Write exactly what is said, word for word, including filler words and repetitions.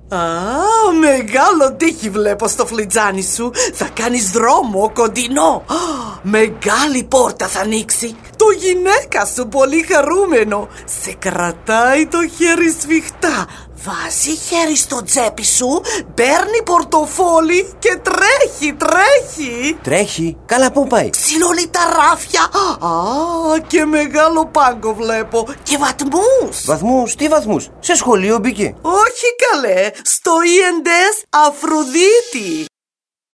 Α, μεγάλο τύχη βλέπω στο φλιτζάνι σου. Θα κάνεις δρόμο κοντινό. Μεγάλη πόρτα θα ανοίξει. Το γυναίκα σου πολύ χαρούμενο σε κρατάει το χέρι σφιχτά. Βάζει χέρι στο τσέπι σου, παίρνει πορτοφόλι και τρέχει, τρέχει. Τρέχει, καλά πού πάει? Ψηλώνει τα ράφια. Α, και μεγάλο πάγκο βλέπω. Και βαθμούς. Βαθμούς, τι βαθμούς? Σε σχολείο μπήκε? Όχι καλέ, στο ι εν ες Αφροδίτη.